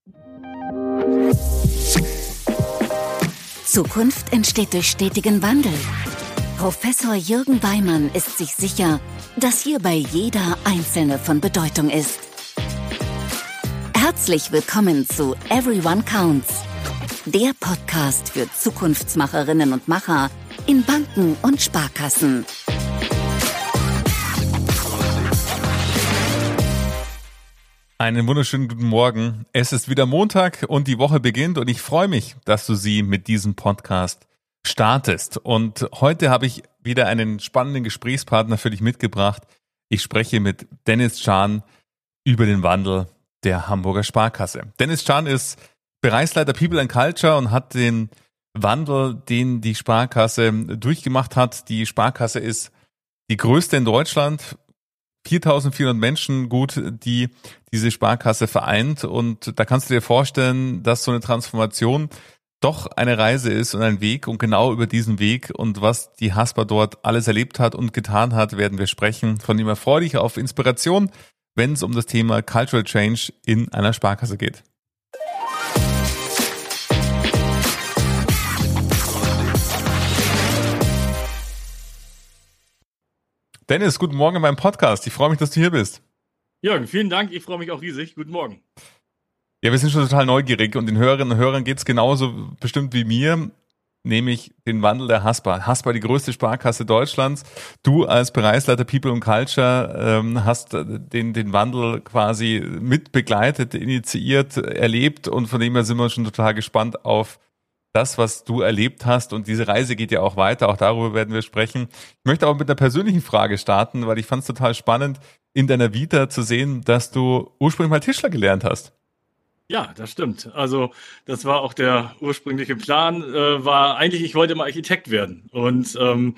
Zukunft entsteht durch stetigen Wandel. Professor Jürgen Weimann ist sich sicher, dass hierbei jeder Einzelne von Bedeutung ist. Herzlich willkommen zu Everyone Counts, der Podcast für Zukunftsmacherinnen und Macher in Banken und Sparkassen. Einen wunderschönen guten Morgen. Es ist wieder Montag und die Woche beginnt und ich freue mich, dass du sie mit diesem Podcast startest. Und heute habe ich wieder einen spannenden Gesprächspartner für dich mitgebracht. Ich spreche mit Dennis Can über den Wandel der Hamburger Sparkasse. Dennis Can ist Bereichsleiter People and Culture und hat den Wandel, den die Sparkasse durchgemacht hat. Die Sparkasse ist die größte in Deutschland. 4.400 Menschen gut, die diese Sparkasse vereint, und da kannst du dir vorstellen, dass so eine Transformation doch eine Reise ist und ein Weg, und genau über diesen Weg und was die Haspa dort alles erlebt hat und getan hat, werden wir sprechen. Von dem erfreue dich auf Inspiration, wenn es um das Thema Cultural Change in einer Sparkasse geht. Dennis, guten Morgen in meinem Podcast. Ich freue mich, dass du hier bist. Jürgen, vielen Dank. Ich freue mich auch riesig. Guten Morgen. Ja, wir sind schon total neugierig und den Hörerinnen und Hörern geht es genauso bestimmt wie mir, nämlich den Wandel der Haspa. Haspa, die größte Sparkasse Deutschlands. Du als Bereichsleiter People und Culture hast den Wandel quasi mit begleitet, initiiert, erlebt, und von dem her sind wir schon total gespannt auf das, was du erlebt hast, und diese Reise geht ja auch weiter, auch darüber werden wir sprechen. Ich möchte auch mit einer persönlichen Frage starten, weil ich fand es total spannend, in deiner Vita zu sehen, dass du ursprünglich mal Tischler gelernt hast. Ja, das stimmt. Also das war auch der ursprüngliche Plan, war eigentlich, ich wollte mal Architekt werden. Und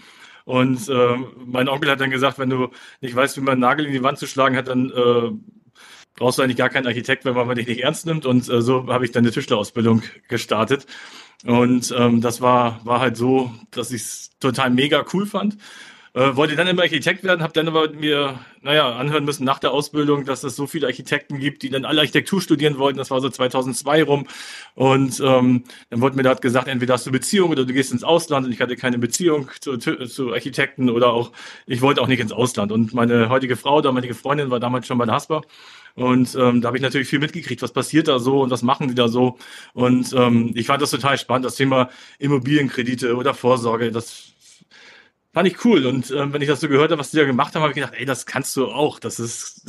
mein Onkel hat dann gesagt, wenn du nicht weißt, wie man einen Nagel in die Wand zu schlagen hat, dann brauchst du eigentlich gar keinen Architekt, wenn man dich nicht ernst nimmt. Und so habe ich dann eine Tischlerausbildung gestartet. Und das war halt so, dass ich es total mega cool fand. Wollte dann immer Architekt werden, habe dann aber mir anhören müssen nach der Ausbildung, dass es so viele Architekten gibt, die dann alle Architektur studieren wollten. Das war so 2002 rum. Und dann wurde mir da gesagt, entweder hast du Beziehung oder du gehst ins Ausland. Und ich hatte keine Beziehung zu Architekten, oder auch, ich wollte auch nicht ins Ausland. Und meine heutige Frau, damalige Freundin, war damals schon bei der Haspa. Und da habe ich natürlich viel mitgekriegt, was passiert da so und was machen die da so. Und ich fand das total spannend, das Thema Immobilienkredite oder Vorsorge, das fand ich cool. Und wenn ich das so gehört habe, was die da gemacht haben, habe ich gedacht, ey, das kannst du auch. Das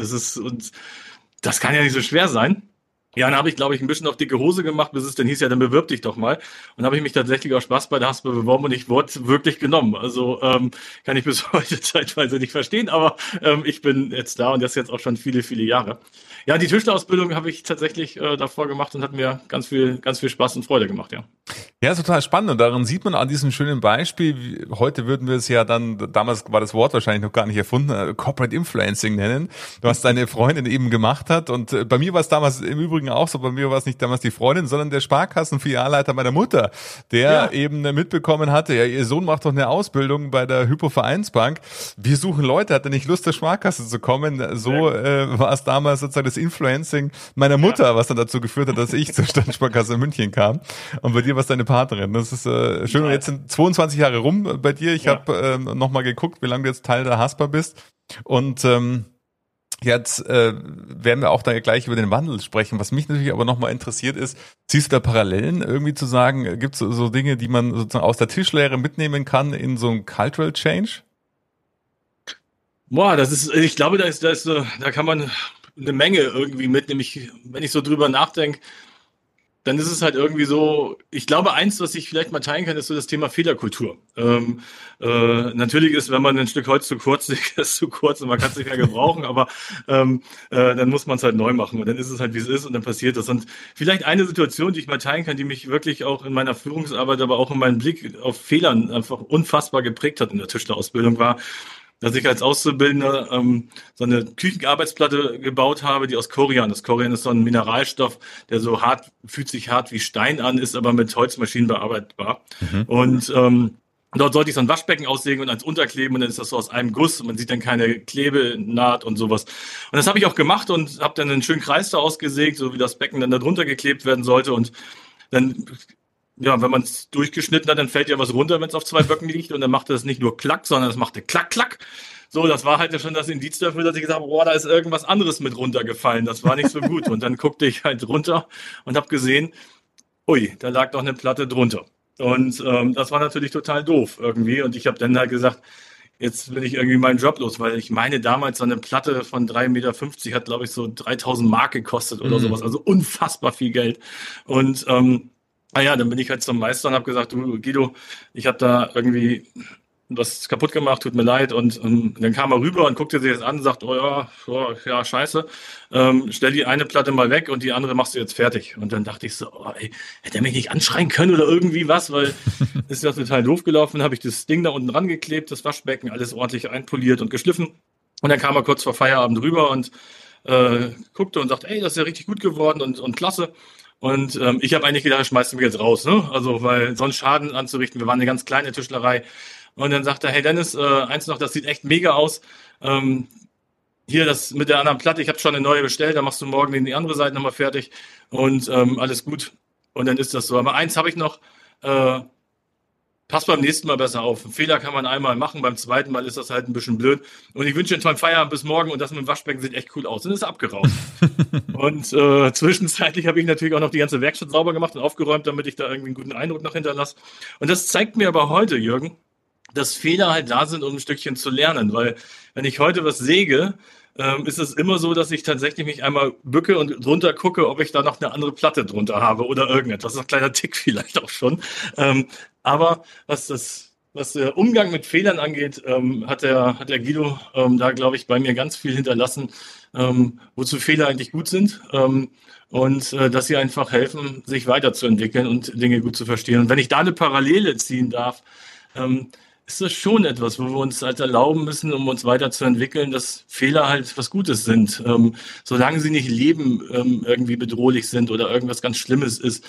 kann ja nicht so schwer sein. Ja, dann habe ich, glaube ich, ein bisschen auf dicke Hose gemacht, bis es dann hieß, ja, dann bewirb dich doch mal. Und habe ich mich tatsächlich aus Spaß bei der Haspa beworben und ich wurde wirklich genommen. Also kann ich bis heute zeitweise nicht verstehen, aber ich bin jetzt da und das jetzt auch schon viele, viele Jahre. Ja, die Tischlerausbildung habe ich tatsächlich davor gemacht und hat mir ganz viel Spaß und Freude gemacht, ja. Ja, ist total spannend, und daran sieht man an diesem schönen Beispiel, heute würden wir es ja dann, damals war das Wort wahrscheinlich noch gar nicht erfunden, Corporate Influencing nennen, was deine Freundin eben gemacht hat. Und bei mir war es damals im Übrigen auch so, bei mir war es nicht damals die Freundin, sondern der Sparkassenfilialleiter meiner Mutter, der eben mitbekommen hatte, ja, ihr Sohn macht doch eine Ausbildung bei der Hypo Vereinsbank, wir suchen Leute, hat er nicht Lust, zur Sparkasse zu kommen? So war es damals sozusagen das Influencing meiner Mutter, was dann dazu geführt hat, dass ich zur Stadtsparkasse München kam. Und bei dir war es deine Partnerin. Das ist schön. Und jetzt sind 22 Jahre rum bei dir. Ich habe nochmal geguckt, wie lange du jetzt Teil der Haspa bist. Und jetzt werden wir auch da gleich über den Wandel sprechen. Was mich natürlich aber nochmal interessiert ist, siehst du da Parallelen irgendwie zu sagen, gibt es so Dinge, die man sozusagen aus der Tischlehre mitnehmen kann in so ein Cultural Change? Boah, ich glaube, da kann man eine Menge irgendwie mit, nämlich, wenn ich so drüber nachdenke, dann ist es halt irgendwie so, ich glaube, eins, was ich vielleicht mal teilen kann, ist so das Thema Fehlerkultur. Natürlich ist, wenn man ein Stück Holz zu kurz liegt, ist zu kurz und man kann es nicht mehr gebrauchen, aber dann muss man es halt neu machen, und dann ist es halt, wie es ist, und dann passiert das. Und vielleicht eine Situation, die ich mal teilen kann, die mich wirklich auch in meiner Führungsarbeit, aber auch in meinem Blick auf Fehlern einfach unfassbar geprägt hat in der Tischlerausbildung, war, dass ich als Auszubildender so eine Küchenarbeitsplatte gebaut habe, die aus Korian. Das Korian ist so ein Mineralstoff, der so hart, fühlt sich hart wie Stein an, ist aber mit Holzmaschinen bearbeitbar. Und Dort sollte ich so ein Waschbecken auslegen und ans Unterkleben und dann ist das so aus einem Guss und man sieht dann keine Klebenaht und sowas. Und das habe ich auch gemacht und habe dann einen schönen Kreis da ausgesägt, so wie das Becken dann da drunter geklebt werden sollte und dann, ja, wenn man es durchgeschnitten hat, dann fällt ja was runter, wenn es auf zwei Böcken liegt und dann machte das nicht nur Klack, sondern es machte Klack, Klack. So, das war halt ja schon das Indiz dafür, dass ich gesagt habe, boah, da ist irgendwas anderes mit runtergefallen. Das war nicht so gut. Und dann guckte ich halt runter und habe gesehen, ui, da lag doch eine Platte drunter. Und das war natürlich total doof irgendwie. Und ich habe dann halt gesagt, jetzt will ich irgendwie meinen Job los, weil ich meine, damals so eine Platte von 3,50 Meter hat, glaube ich, so 3.000 Mark gekostet oder sowas. Also unfassbar viel Geld. Und naja, dann bin ich halt zum Meister und habe gesagt, du Guido, ich habe da irgendwie was kaputt gemacht, tut mir leid. Und dann kam er rüber und guckte sich das an und sagt, oh ja, scheiße, stell die eine Platte mal weg und die andere machst du jetzt fertig. Und dann dachte ich so, oh, ey, hätte er mich nicht anschreien können oder irgendwie was, weil ist ja total doof gelaufen. Habe ich das Ding da unten rangeklebt, das Waschbecken, alles ordentlich einpoliert und geschliffen. Und dann kam er kurz vor Feierabend rüber und guckte und sagte, ey, das ist ja richtig gut geworden und klasse. Und ich habe eigentlich gedacht, schmeißt du mich jetzt raus, ne? Also, weil sonst Schaden anzurichten, wir waren eine ganz kleine Tischlerei. Und dann sagt er, hey Dennis, eins noch, das sieht echt mega aus. Hier das mit der anderen Platte, ich habe schon eine neue bestellt, da machst du morgen die andere Seite nochmal fertig und alles gut. Und dann ist das so. Aber eins habe ich noch, pass beim nächsten Mal besser auf. Einen Fehler kann man einmal machen, beim zweiten Mal ist das halt ein bisschen blöd. Und ich wünsche dir einen tollen Feierabend bis morgen und das mit dem Waschbecken sieht echt cool aus. Und ist abgeraucht. Und zwischenzeitlich habe ich natürlich auch noch die ganze Werkstatt sauber gemacht und aufgeräumt, damit ich da irgendwie einen guten Eindruck noch hinterlasse. Und das zeigt mir aber heute, Jürgen, dass Fehler halt da sind, um ein Stückchen zu lernen. Weil wenn ich heute was säge, ist es immer so, dass ich tatsächlich mich einmal bücke und drunter gucke, ob ich da noch eine andere Platte drunter habe oder irgendetwas. Das ist ein kleiner Tick vielleicht auch schon. Aber was der Umgang mit Fehlern angeht, hat der Guido da, glaube ich, bei mir ganz viel hinterlassen, wozu Fehler eigentlich gut sind. Und dass sie einfach helfen, sich weiterzuentwickeln und Dinge gut zu verstehen. Und wenn ich da eine Parallele ziehen darf, ist das schon etwas, wo wir uns halt erlauben müssen, um uns weiterzuentwickeln, dass Fehler halt was Gutes sind. Solange sie nicht Leben irgendwie bedrohlich sind oder irgendwas ganz Schlimmes ist,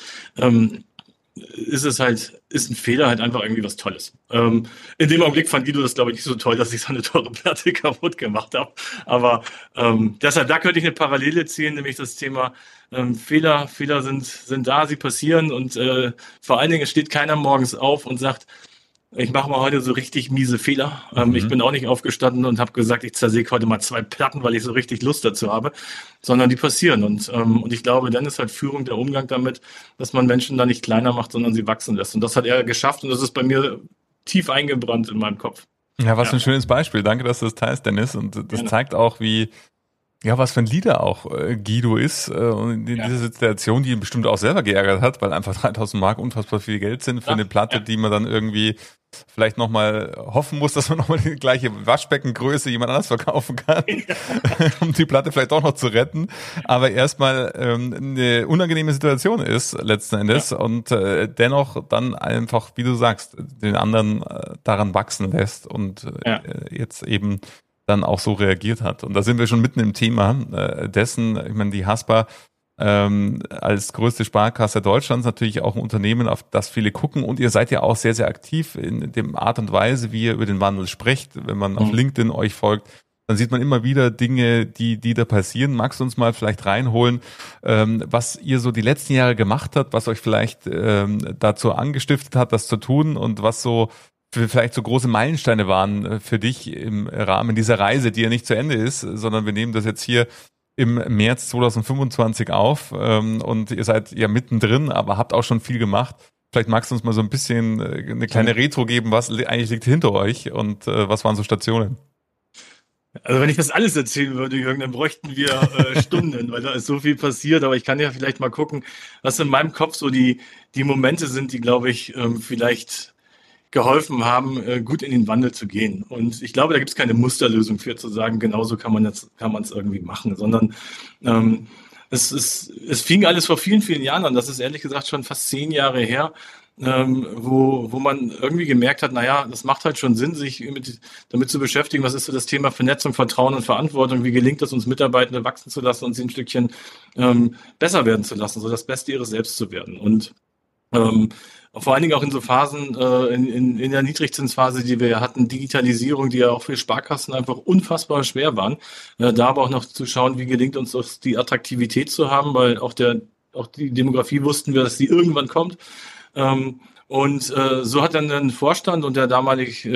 ist ein Fehler halt einfach irgendwie was Tolles. In dem Augenblick fand Guido das, glaube ich, nicht so toll, dass ich so eine teure Platte kaputt gemacht habe. Aber deshalb, da könnte ich eine Parallele ziehen, nämlich das Thema Fehler sind da, sie passieren und vor allen Dingen, es steht keiner morgens auf und sagt, ich mache mal heute so richtig miese Fehler. Ich bin auch nicht aufgestanden und habe gesagt, ich zersäge heute mal 2 Platten, weil ich so richtig Lust dazu habe, sondern die passieren. Und ich glaube, dann ist halt Führung der Umgang damit, dass man Menschen da nicht kleiner macht, sondern sie wachsen lässt. Und das hat er geschafft und das ist bei mir tief eingebrannt in meinem Kopf. Ja, was für ein schönes Beispiel. Danke, dass du das teilst, Dennis. Und das zeigt auch, was für ein Leader auch Guido ist und in dieser Situation, die ihn bestimmt auch selber geärgert hat, weil einfach 3.000 Mark unfassbar viel Geld sind für eine Platte, die man dann irgendwie vielleicht nochmal hoffen muss, dass man nochmal die gleiche Waschbeckengröße jemand anders verkaufen kann, um die Platte vielleicht auch noch zu retten, aber erstmal eine unangenehme Situation ist letzten Endes und dennoch dann einfach, wie du sagst, den anderen daran wachsen lässt und jetzt eben dann auch so reagiert hat. Und da sind wir schon mitten im Thema dessen. Ich meine, die Haspa als größte Sparkasse Deutschlands natürlich auch ein Unternehmen, auf das viele gucken. Und ihr seid ja auch sehr, sehr aktiv in dem Art und Weise, wie ihr über den Wandel sprecht. Wenn man auf LinkedIn euch folgt, dann sieht man immer wieder Dinge, die da passieren. Magst du uns mal vielleicht reinholen, was ihr so die letzten Jahre gemacht habt, was euch vielleicht dazu angestiftet hat, das zu tun und was so vielleicht so große Meilensteine waren für dich im Rahmen dieser Reise, die ja nicht zu Ende ist, sondern wir nehmen das jetzt hier im März 2025 auf und ihr seid ja mittendrin, aber habt auch schon viel gemacht. Vielleicht magst du uns mal so ein bisschen eine kleine Retro geben, was eigentlich liegt hinter euch und was waren so Stationen? Also wenn ich das alles erzählen würde, Jürgen, dann bräuchten wir Stunden, weil da ist so viel passiert. Aber ich kann ja vielleicht mal gucken, was in meinem Kopf so die Momente sind, die, glaube ich, vielleicht geholfen haben, gut in den Wandel zu gehen. Und ich glaube, da gibt es keine Musterlösung für zu sagen, genauso kann man es irgendwie machen, sondern es fing alles vor vielen, vielen Jahren an. Das ist ehrlich gesagt schon fast 10 Jahre her, wo man irgendwie gemerkt hat, naja, das macht halt schon Sinn, sich damit zu beschäftigen, was ist so das Thema Vernetzung, Vertrauen und Verantwortung, wie gelingt es uns, Mitarbeitende wachsen zu lassen und sie ein Stückchen besser werden zu lassen, so das Beste ihres Selbst zu werden. Und vor allen Dingen auch in so Phasen, in der Niedrigzinsphase, die wir ja hatten, Digitalisierung, die ja auch für Sparkassen einfach unfassbar schwer waren, da aber auch noch zu schauen, wie gelingt uns das, die Attraktivität zu haben, weil auch die Demografie wussten wir, dass die irgendwann kommt. So hat dann ein Vorstand und der damalige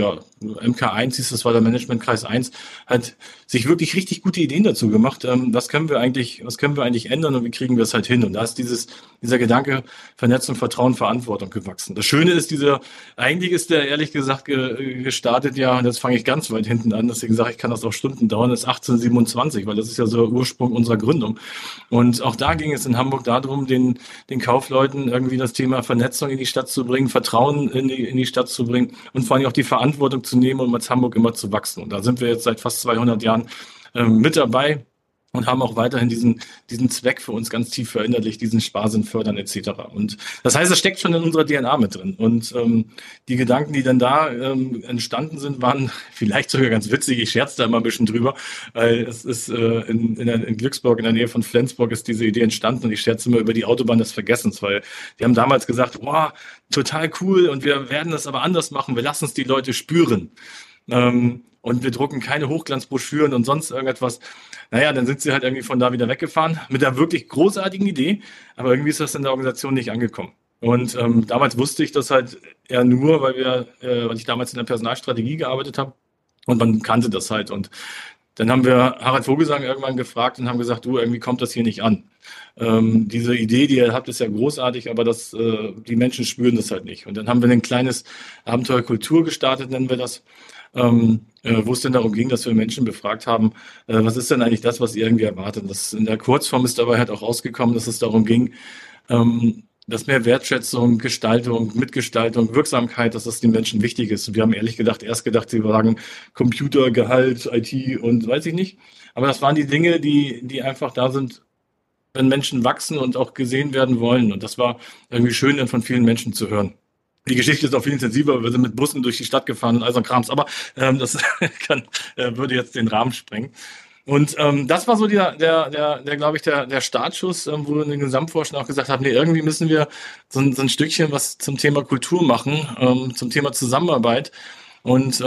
MK1 hieß, das war der Managementkreis 1, hat sich wirklich richtig gute Ideen dazu gemacht. Was können wir eigentlich ändern und wie kriegen wir es halt hin? Und da ist dieser Gedanke Vernetzung, Vertrauen, Verantwortung gewachsen. Das Schöne ist, eigentlich ist der ehrlich gesagt gestartet, ja, und jetzt fange ich ganz weit hinten an, deswegen sage ich, kann das auch Stunden dauern, das ist 1827, weil das ist ja so der Ursprung unserer Gründung. Und auch da ging es in Hamburg darum, den Kaufleuten irgendwie das Thema Vernetzung in die Stadt zu bringen, Vertrauen in die Stadt zu bringen und vor allem auch die Verantwortung zu nehmen, um als Hamburg immer zu wachsen. Und da sind wir jetzt seit fast 200 Jahren mit dabei und haben auch weiterhin diesen Zweck für uns ganz tief verinnerlicht, diesen Sparsinn fördern etc. Und das heißt, es steckt schon in unserer DNA mit drin. Und die Gedanken, die dann da entstanden sind, waren vielleicht sogar ganz witzig. Ich scherze da immer ein bisschen drüber, weil es ist in Glücksburg, in der Nähe von Flensburg, ist diese Idee entstanden und ich scherze immer über die Autobahn des Vergessens, weil die haben damals gesagt, wow, total cool und wir werden das aber anders machen, wir lassen es die Leute spüren. Und wir drucken keine Hochglanzbroschüren und sonst irgendetwas. Naja, dann sind sie halt irgendwie von da wieder weggefahren mit einer wirklich großartigen Idee, aber irgendwie ist das in der Organisation nicht angekommen. Und damals wusste ich das halt eher nur, weil ich damals in der Personalstrategie gearbeitet habe und man kannte das halt. Und dann haben wir Harald Vogelsang irgendwann gefragt und haben gesagt, du, irgendwie kommt das hier nicht an. Diese Idee, die ihr habt, ist ja großartig, aber die Menschen spüren das halt nicht. Und dann haben wir ein kleines Abenteuer Kultur gestartet, nennen wir das. Wo es denn darum ging, dass wir Menschen befragt haben, was ist denn eigentlich das, was ihr irgendwie erwartet? Das in der Kurzform ist dabei halt auch rausgekommen, dass es darum ging, dass mehr Wertschätzung, Gestaltung, Mitgestaltung, Wirksamkeit, dass das den Menschen wichtig ist. Und wir haben erst gedacht, sie sagen Computer, Gehalt, IT und weiß ich nicht. Aber das waren die Dinge, die einfach da sind, wenn Menschen wachsen und auch gesehen werden wollen. Und das war irgendwie schön, dann von vielen Menschen zu hören. Die Geschichte ist auch viel intensiver. Wir sind mit Bussen durch die Stadt gefahren und all so ein Krams. Aber das würde jetzt den Rahmen sprengen. Und das war so glaube ich, der Startschuss, wo wir in den Gesamtvorstand auch gesagt haben, nee, irgendwie müssen wir so ein Stückchen was zum Thema Kultur machen, zum Thema Zusammenarbeit. Und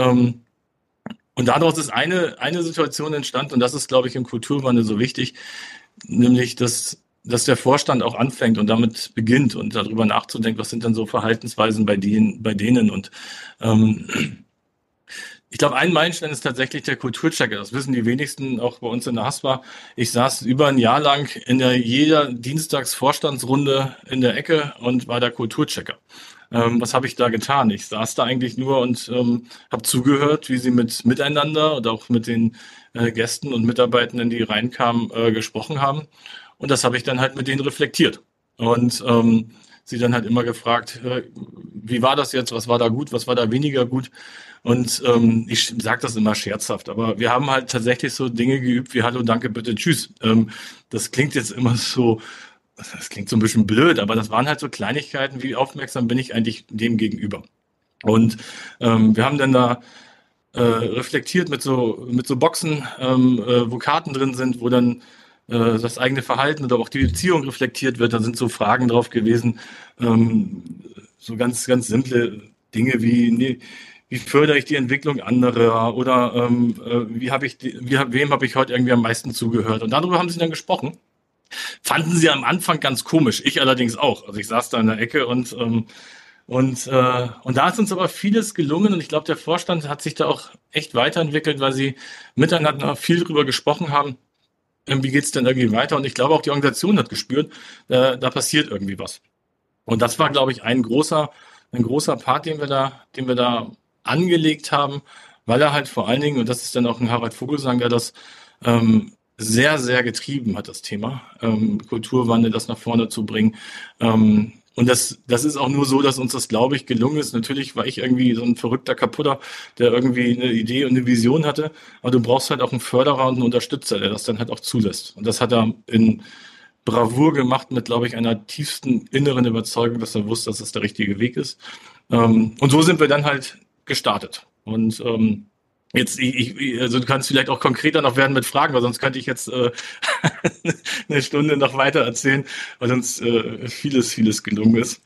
daraus ist eine Situation entstanden, und das ist, glaube ich, im Kulturwandel so wichtig, nämlich, dass der Vorstand auch anfängt und damit beginnt und darüber nachzudenken, was sind denn so Verhaltensweisen bei denen. Und ich glaube, ein Meilenstein ist tatsächlich der Kulturchecker. Das wissen die wenigsten, auch bei uns in der Haspa. Ich saß über ein Jahr lang in jeder Dienstagsvorstandsrunde in der Ecke und war der Kulturchecker. Was habe ich da getan? Ich saß da eigentlich nur und habe zugehört, wie sie miteinander und auch mit den Gästen und Mitarbeitenden, die reinkamen, gesprochen haben. Und das habe ich dann halt mit denen reflektiert. Und sie dann halt immer gefragt, wie war das jetzt, was war da gut, was war da weniger gut. Und ich sage das immer scherzhaft, aber wir haben halt tatsächlich so Dinge geübt wie Hallo, danke, bitte, tschüss. Das klingt jetzt immer so, das klingt so ein bisschen blöd, aber das waren halt so Kleinigkeiten, wie aufmerksam bin ich eigentlich dem gegenüber. Und wir haben dann da reflektiert mit so Boxen, wo Karten drin sind, wo dann das eigene Verhalten oder auch die Beziehung reflektiert wird. Da sind so Fragen drauf gewesen, so ganz, ganz simple Dinge wie fördere ich die Entwicklung anderer oder wem habe ich heute irgendwie am meisten zugehört? Und darüber haben sie dann gesprochen. Fanden sie am Anfang ganz komisch, ich allerdings auch. Also ich saß da in der Ecke und da ist uns aber vieles gelungen und ich glaube, der Vorstand hat sich da auch echt weiterentwickelt, weil sie miteinander viel drüber gesprochen haben. Wie geht's denn irgendwie weiter? Und ich glaube, auch die Organisation hat gespürt, da passiert irgendwie was. Und das war, glaube ich, ein großer Part, den wir da angelegt haben, weil er halt vor allen Dingen, und das ist dann auch ein Harald Vogelsang, der das sehr, sehr getrieben hat, das Thema Kulturwandel, das nach vorne zu bringen. Und das ist auch nur so, dass uns das, glaube ich, gelungen ist. Natürlich war ich irgendwie so ein verrückter Kaputter, der irgendwie eine Idee und eine Vision hatte. Aber du brauchst halt auch einen Förderer und einen Unterstützer, der das dann halt auch zulässt. Und das hat er in Bravour gemacht mit, glaube ich, einer tiefsten inneren Überzeugung, dass er wusste, dass das der richtige Weg ist. Und so sind wir dann halt gestartet. Und jetzt, also du kannst vielleicht auch konkreter noch werden mit Fragen, weil sonst könnte ich jetzt eine Stunde noch weiter erzählen, weil uns vieles gelungen ist.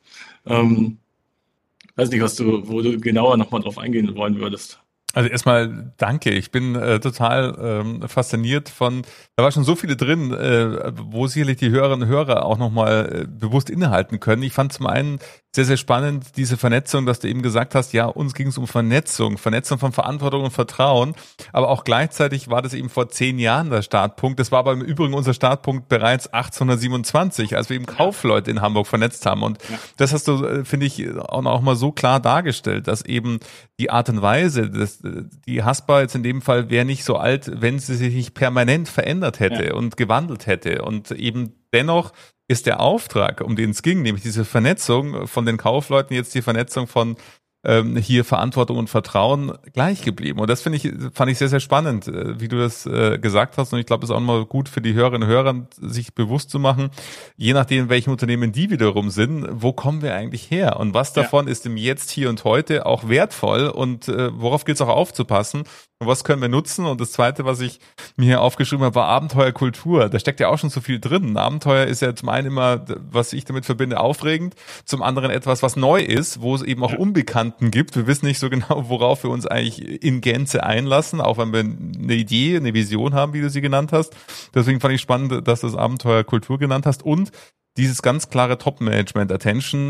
Weiß nicht, wo du genauer nochmal drauf eingehen wollen würdest. Also erstmal danke. Ich bin total fasziniert da war schon so viele drin, wo sicherlich die Hörerinnen und Hörer auch nochmal bewusst innehalten können. Ich fand zum einen sehr, sehr spannend diese Vernetzung, dass du eben gesagt hast, ja, uns ging es um Vernetzung von Verantwortung und Vertrauen, aber auch gleichzeitig war das eben vor 10 Jahren der Startpunkt. Das war aber im Übrigen unser Startpunkt bereits 1827, als wir eben Kaufleute in Hamburg vernetzt haben. Und das hast du, finde ich, auch mal so klar dargestellt, dass eben die Art und Weise, die Haspa jetzt in dem Fall wäre nicht so alt, wenn sie sich nicht permanent verändert hätte und gewandelt hätte. Und eben dennoch ist der Auftrag, um den es ging, nämlich diese Vernetzung von den Kaufleuten, jetzt die Vernetzung von hier Verantwortung und Vertrauen gleich geblieben. Und das fand ich sehr, sehr spannend, wie du das gesagt hast. Und ich glaube, es ist auch mal gut für die Hörerinnen und Hörer, sich bewusst zu machen, je nachdem, welchen Unternehmen die wiederum sind, wo kommen wir eigentlich her? Und was davon ist im Jetzt, hier und heute auch wertvoll und worauf gilt es auch aufzupassen? Und was können wir nutzen? Und das Zweite, was ich mir hier aufgeschrieben habe, war Abenteuerkultur. Da steckt ja auch schon so viel drin. Abenteuer ist ja zum einen immer, was ich damit verbinde, aufregend. Zum anderen etwas, was neu ist, wo es eben auch Unbekannten gibt. Wir wissen nicht so genau, worauf wir uns eigentlich in Gänze einlassen, auch wenn wir eine Idee, eine Vision haben, wie du sie genannt hast. Deswegen fand ich spannend, dass du das Abenteuerkultur genannt hast. Und dieses ganz klare Top-Management-Attention,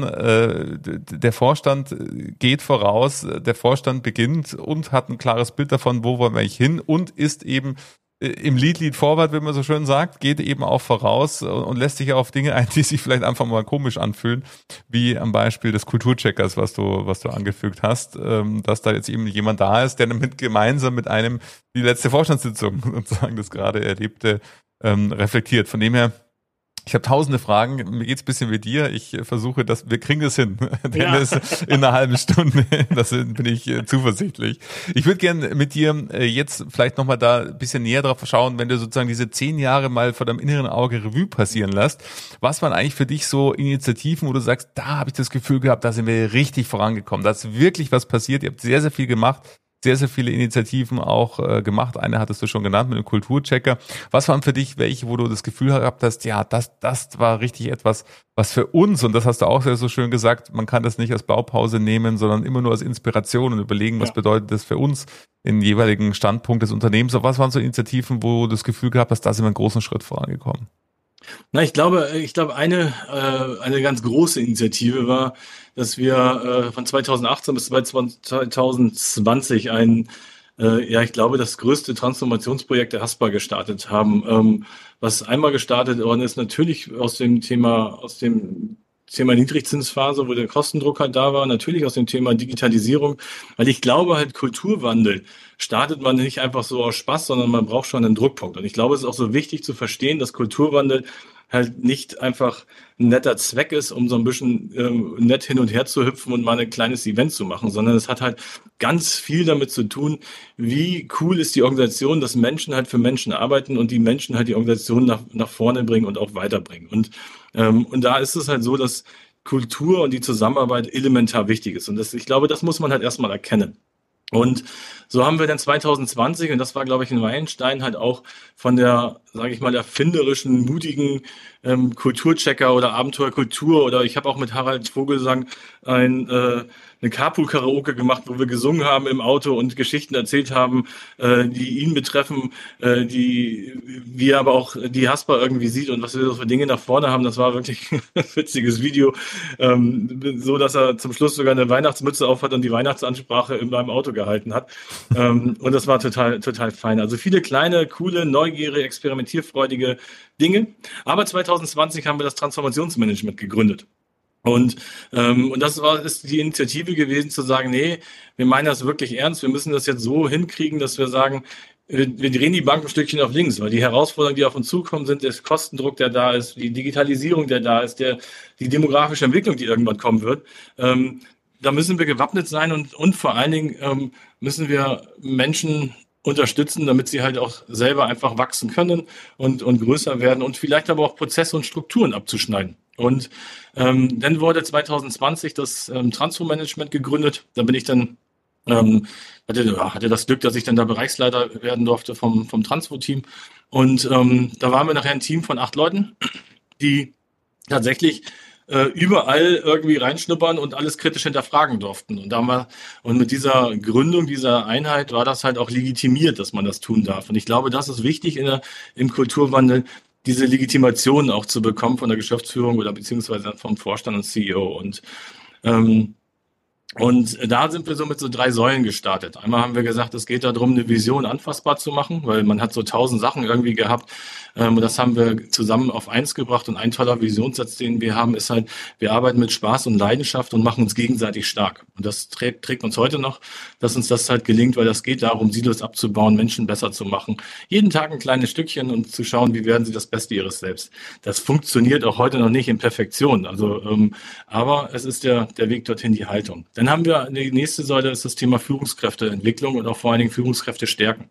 der Vorstand geht voraus, der Vorstand beginnt und hat ein klares Bild davon, wo wollen wir eigentlich hin und ist eben im Lead forward, wie man so schön sagt, geht eben auch voraus und lässt sich auf Dinge ein, die sich vielleicht einfach mal komisch anfühlen, wie am Beispiel des Kulturcheckers, was du angefügt hast, dass da jetzt eben jemand da ist, der gemeinsam mit einem die letzte Vorstandssitzung sozusagen das gerade Erlebte reflektiert. Von dem her, ich habe tausende Fragen, mir geht's ein bisschen wie dir. Ich versuche, wir kriegen das hin. Dennis, in einer halben Stunde, bin ich zuversichtlich. Ich würde gerne mit dir jetzt vielleicht nochmal da ein bisschen näher drauf schauen, wenn du sozusagen diese 10 Jahre mal vor deinem inneren Auge Revue passieren lässt. Was waren eigentlich für dich so Initiativen, wo du sagst, da habe ich das Gefühl gehabt, da sind wir richtig vorangekommen, da ist wirklich was passiert, ihr habt sehr, sehr viel gemacht. Sehr, sehr viele Initiativen auch gemacht. Eine hattest du schon genannt mit dem Kulturchecker. Was waren für dich welche, wo du das Gefühl gehabt hast, ja, das war richtig etwas, was für uns, und das hast du auch sehr so schön gesagt, man kann das nicht als Blaupause nehmen, sondern immer nur als Inspiration und überlegen, was bedeutet das für uns im jeweiligen Standpunkt des Unternehmens. Aber was waren so Initiativen, wo du das Gefühl gehabt hast, da sind wir einen großen Schritt vorangekommen? Na, ich glaube, eine ganz große Initiative war, dass wir von 2018 bis 2020 ich glaube, das größte Transformationsprojekt der Haspa gestartet haben. Was einmal gestartet worden ist, natürlich aus dem Thema Niedrigzinsphase, wo der Kostendruck halt da war, natürlich aus dem Thema Digitalisierung, weil ich glaube halt Kulturwandel startet man nicht einfach so aus Spaß, sondern man braucht schon einen Druckpunkt. Und ich glaube, es ist auch so wichtig zu verstehen, dass Kulturwandel halt nicht einfach ein netter Zweck ist, um so ein bisschen nett hin und her zu hüpfen und mal ein kleines Event zu machen, sondern es hat halt ganz viel damit zu tun, wie cool ist die Organisation, dass Menschen halt für Menschen arbeiten und die Menschen halt die Organisation nach vorne bringen und auch weiterbringen. Und da ist es halt so, dass Kultur und die Zusammenarbeit elementar wichtig ist. Und ich glaube, das muss man halt erstmal erkennen. Und so haben wir dann 2020, und das war, glaube ich, ein Meilenstein, halt auch von der, sage ich mal, erfinderischen, mutigen Kulturchecker oder Abenteuerkultur, oder ich habe auch mit Harald Vogelsang eine Carpool-Karaoke gemacht, wo wir gesungen haben im Auto und Geschichten erzählt haben, die ihn betreffen, wie er aber auch die Haspa irgendwie sieht und was wir so für Dinge nach vorne haben. Das war wirklich ein witziges Video, so dass er zum Schluss sogar eine Weihnachtsmütze aufhat und die Weihnachtsansprache in meinem Auto gehalten hat. Und das war total, total fein. Also viele kleine, coole, neugierige, experimentierfreudige Dinge. Aber 2020 haben wir das Transformationsmanagement gegründet. Und das ist die Initiative gewesen, zu sagen, nee, wir meinen das wirklich ernst, wir müssen das jetzt so hinkriegen, dass wir sagen, wir drehen die Bank ein Stückchen auf links, weil die Herausforderungen, die auf uns zukommen, sind der Kostendruck, der da ist, die Digitalisierung, der da ist, die demografische Entwicklung, die irgendwann kommen wird. Da müssen wir gewappnet sein und vor allen Dingen müssen wir Menschen unterstützen, damit sie halt auch selber einfach wachsen können und größer werden und vielleicht aber auch Prozesse und Strukturen abzuschneiden. Und dann wurde 2020 das Transformmanagement gegründet. Da bin ich dann hatte das Glück, dass ich dann da Bereichsleiter werden durfte vom Transfo-Team. Und da waren wir nachher ein Team von 8 Leuten, die tatsächlich überall irgendwie reinschnuppern und alles kritisch hinterfragen durften. Und mit dieser Gründung dieser Einheit war das halt auch legitimiert, dass man das tun darf. Und ich glaube, das ist wichtig im Kulturwandel, diese Legitimation auch zu bekommen von der Geschäftsführung oder beziehungsweise vom Vorstand und CEO. Ähm, und da sind wir so mit so 3 Säulen gestartet. Einmal haben wir gesagt, es geht darum, eine Vision anfassbar zu machen, weil man hat so 1000 Sachen irgendwie gehabt. Und das haben wir zusammen auf eins gebracht. Und ein toller Visionssatz, den wir haben, ist halt, wir arbeiten mit Spaß und Leidenschaft und machen uns gegenseitig stark. Und das trägt uns heute noch, dass uns das halt gelingt, weil das geht darum, Silos abzubauen, Menschen besser zu machen. Jeden Tag ein kleines Stückchen und zu schauen, wie werden sie das Beste ihres Selbst. Das funktioniert auch heute noch nicht in Perfektion. Aber es ist der Weg dorthin, die Haltung. Dann haben wir, die nächste Säule ist das Thema Führungskräfteentwicklung und auch vor allen Dingen Führungskräfte stärken.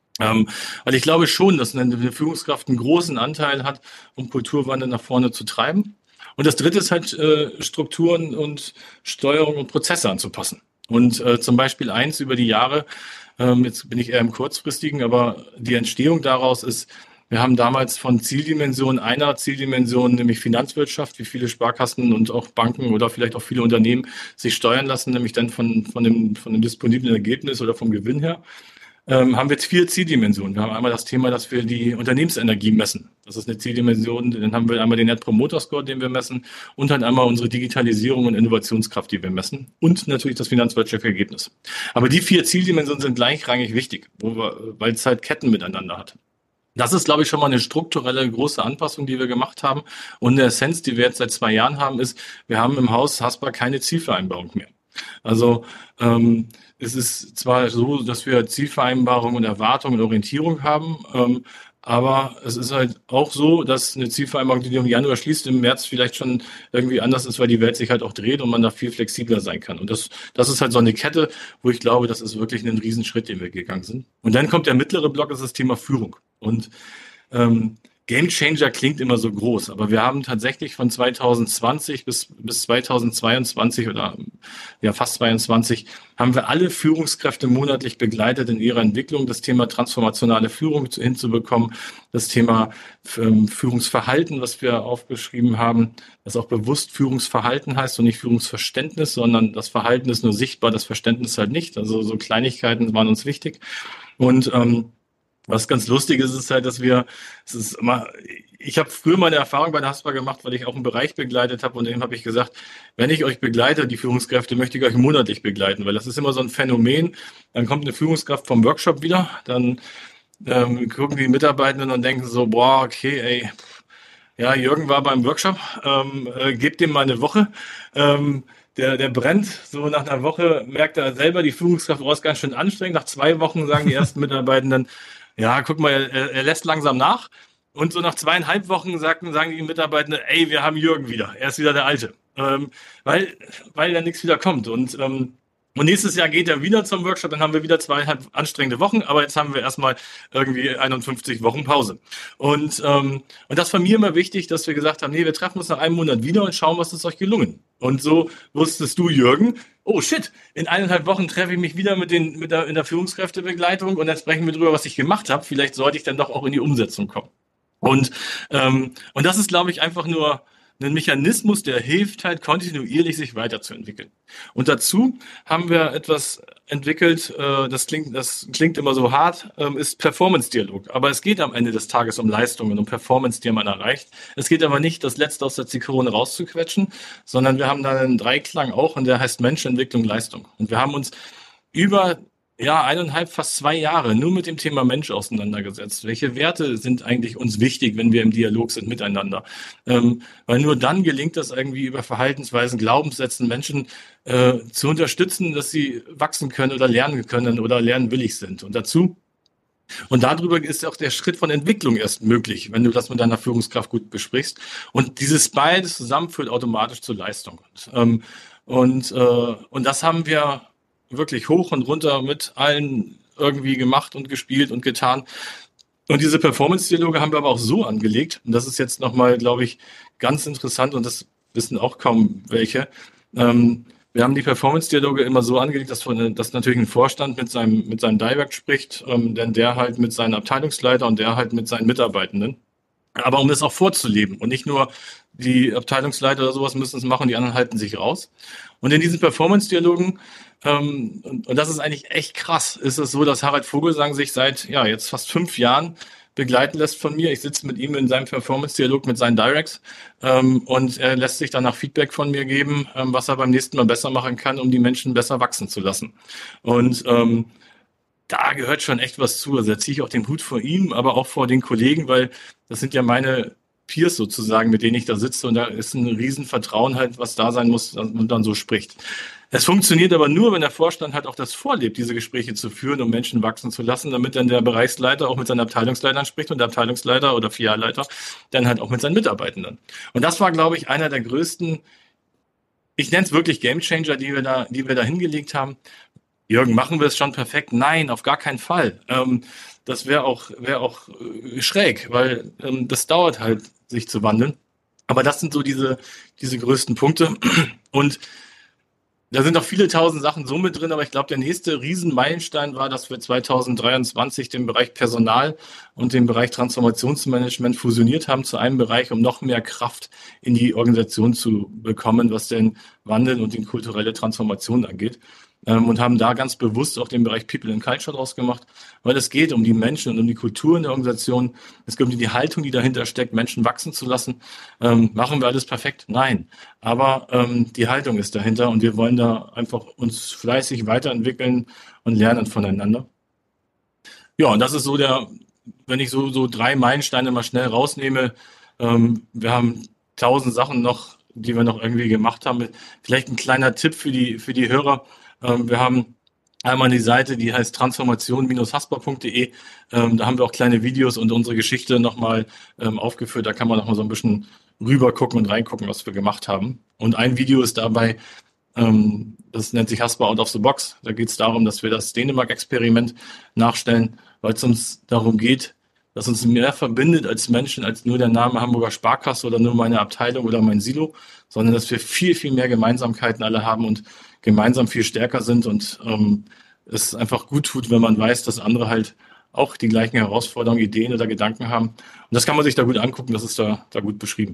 Weil ich glaube schon, dass eine Führungskraft einen großen Anteil hat, um Kulturwandel nach vorne zu treiben. Und das dritte ist halt Strukturen und Steuerung und Prozesse anzupassen. Und zum Beispiel eins über die Jahre, jetzt bin ich eher im kurzfristigen, aber die Entstehung daraus ist, wir haben damals von einer Zieldimension, nämlich Finanzwirtschaft, wie viele Sparkassen und auch Banken oder vielleicht auch viele Unternehmen sich steuern lassen, nämlich dann von dem disponiblen Ergebnis oder vom Gewinn her, haben wir jetzt 4 Zieldimensionen. Wir haben einmal das Thema, dass wir die Unternehmensenergie messen. Das ist eine Zieldimension. Dann haben wir einmal den Net Promoter Score, den wir messen, und dann einmal unsere Digitalisierung und Innovationskraft, die wir messen, und natürlich das finanzwirtschaftliche Ergebnis. Aber die 4 Zieldimensionen sind gleichrangig wichtig, weil es halt Ketten miteinander hat. Das ist, glaube ich, schon mal eine strukturelle große Anpassung, die wir gemacht haben. Und eine Essenz, die wir jetzt seit 2 Jahren haben, ist, wir haben im Haus Haspa keine Zielvereinbarung mehr. Also es ist zwar so, dass wir Zielvereinbarung und Erwartung und Orientierung haben, aber es ist halt auch so, dass eine Zielvereinbarung, die im Januar schließt, im März vielleicht schon irgendwie anders ist, weil die Welt sich halt auch dreht und man da viel flexibler sein kann. Und das ist halt so eine Kette, wo ich glaube, das ist wirklich ein Riesenschritt, den wir gegangen sind. Und dann kommt der mittlere Block, das ist das Thema Führung. Und Game Changer klingt immer so groß, aber wir haben tatsächlich von 2020 bis 2022 oder ja fast 22 haben wir alle Führungskräfte monatlich begleitet in ihrer Entwicklung, das Thema transformationale Führung hinzubekommen, das Thema Führungsverhalten, was wir aufgeschrieben haben, das auch bewusst Führungsverhalten heißt und nicht Führungsverständnis, sondern das Verhalten ist nur sichtbar, das Verständnis halt nicht. Also so Kleinigkeiten waren uns wichtig. Und was ganz lustig ist halt, ich habe früher meine Erfahrung bei der Haspa gemacht, weil ich auch einen Bereich begleitet habe und dem habe ich gesagt, wenn ich euch begleite, die Führungskräfte, möchte ich euch monatlich begleiten, weil das ist immer so ein Phänomen. Dann kommt eine Führungskraft vom Workshop wieder, dann gucken die Mitarbeitenden und denken so, boah, okay, ey, ja, Jürgen war beim Workshop, gebt dem mal eine Woche. Der brennt, so nach einer Woche merkt er selber, die Führungskraft ist ganz schön anstrengend. Nach 2 Wochen sagen die ersten Mitarbeitenden, ja, guck mal, er lässt langsam nach. Und so nach 2,5 Wochen sagen die Mitarbeitenden, ey, wir haben Jürgen wieder, er ist wieder der Alte. Weil da nichts wieder kommt. Und nächstes Jahr geht er wieder zum Workshop, dann haben wir wieder 2,5 anstrengende Wochen, aber jetzt haben wir erstmal irgendwie 51 Wochen Pause. Und das war mir immer wichtig, dass wir gesagt haben, nee, wir treffen uns nach einem Monat wieder und schauen, was ist euch gelungen. Und so wusstest du, Jürgen, oh shit, in 1,5 Wochen treffe ich mich wieder in der Führungskräftebegleitung und dann sprechen wir drüber, was ich gemacht habe. Vielleicht sollte ich dann doch auch in die Umsetzung kommen. Und das ist, glaube ich, einfach nur ein Mechanismus, der hilft halt kontinuierlich sich weiterzuentwickeln. Und dazu haben wir etwas entwickelt, das klingt immer so hart, ist Performance-Dialog. Aber es geht am Ende des Tages um Leistungen, um Performance, die man erreicht. Es geht aber nicht, das Letzte aus der Zitrone rauszuquetschen, sondern wir haben da einen Dreiklang auch und der heißt Mensch, Entwicklung, Leistung. Und wir haben uns über 1,5, fast 2 Jahre nur mit dem Thema Mensch auseinandergesetzt. Welche Werte sind eigentlich uns wichtig, wenn wir im Dialog sind miteinander? Weil nur dann gelingt das irgendwie über Verhaltensweisen, Glaubenssätzen Menschen zu unterstützen, dass sie wachsen können oder lernwillig sind. Und darüber ist auch der Schritt von Entwicklung erst möglich, wenn du das mit deiner Führungskraft gut besprichst. Und dieses beides zusammen führt automatisch zur Leistung. Und das haben wir wirklich hoch und runter mit allen irgendwie gemacht und gespielt und getan. Und diese Performance-Dialoge haben wir aber auch so angelegt, und das ist jetzt nochmal, glaube ich, ganz interessant und das wissen auch kaum welche. Wir haben die Performance-Dialoge immer so angelegt, dass natürlich ein Vorstand mit seinem Direct spricht, denn der halt mit seinen Abteilungsleiter und der halt mit seinen Mitarbeitenden. aber um das auch vorzuleben und nicht nur die Abteilungsleiter oder sowas müssen es machen, die anderen halten sich raus. Und in diesen Performance-Dialogen, und das ist eigentlich echt krass, ist es so, dass Harald Vogelsang sich seit jetzt fast 5 Jahren begleiten lässt von mir. Ich sitze mit ihm in seinem Performance-Dialog mit seinen Directs und er lässt sich danach Feedback von mir geben, was er beim nächsten Mal besser machen kann, um die Menschen besser wachsen zu lassen. Und da gehört schon echt was zu. Also da ziehe ich auch den Hut vor ihm, aber auch vor den Kollegen, weil das sind ja meine Peers sozusagen, mit denen ich da sitze und da ist ein Riesenvertrauen halt, was da sein muss und dann so spricht. Es funktioniert aber nur, wenn der Vorstand halt auch das vorlebt, diese Gespräche zu führen, um Menschen wachsen zu lassen, damit dann der Bereichsleiter auch mit seinen Abteilungsleitern spricht und der Abteilungsleiter oder Filialleiter dann halt auch mit seinen Mitarbeitenden. Und das war, glaube ich, einer der größten, ich nenne es wirklich Gamechanger, die wir da hingelegt haben. Jürgen, machen wir es schon perfekt? Nein, auf gar keinen Fall. Das wäre auch schräg, weil das dauert halt, sich zu wandeln. Aber das sind so diese größten Punkte. Und da sind noch viele tausend Sachen so mit drin, aber ich glaube, der nächste Riesenmeilenstein war, dass wir 2023 den Bereich Personal und den Bereich Transformationsmanagement fusioniert haben zu einem Bereich, um noch mehr Kraft in die Organisation zu bekommen, was den Wandel und die kulturelle Transformation angeht. Und haben da ganz bewusst auch den Bereich People and Culture draus gemacht, weil es geht um die Menschen und um die Kultur in der Organisation. Es geht um die Haltung, die dahinter steckt, Menschen wachsen zu lassen. Machen wir alles perfekt? Nein. Aber die Haltung ist dahinter und wir wollen da einfach uns fleißig weiterentwickeln und lernen voneinander. Ja, und das ist so wenn ich so 3 Meilensteine mal schnell rausnehme, wir haben 1000 Sachen noch, die wir noch irgendwie gemacht haben. Vielleicht ein kleiner Tipp für die Hörer. Wir haben einmal die Seite, die heißt transformation-haspa.de. Da haben wir auch kleine Videos und unsere Geschichte nochmal aufgeführt. Da kann man nochmal so ein bisschen rüber gucken und reingucken, was wir gemacht haben. Und ein Video ist dabei, das nennt sich Haspa Out of the Box. Da geht es darum, dass wir das Dänemark-Experiment nachstellen, weil es uns darum geht, dass uns mehr verbindet als Menschen, als nur der Name Hamburger Sparkasse oder nur meine Abteilung oder mein Silo, sondern dass wir viel, viel mehr Gemeinsamkeiten alle haben und gemeinsam viel stärker sind und es einfach gut tut, wenn man weiß, dass andere halt auch die gleichen Herausforderungen, Ideen oder Gedanken haben. Und das kann man sich da gut angucken, das ist da gut beschrieben.